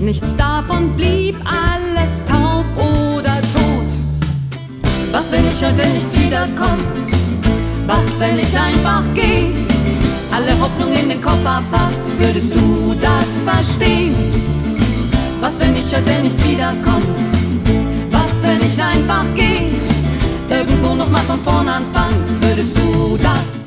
nichts davon blieb, alles taub oder tot. Was, wenn ich heute nicht wiederkomm? Was, wenn ich einfach geh? Alle Hoffnung in den Koffer pack, würdest du das verstehen? Was, wenn ich heute nicht wiederkomm? Was, wenn ich einfach geh? Irgendwo noch mal von vorn anfangen, würdest du das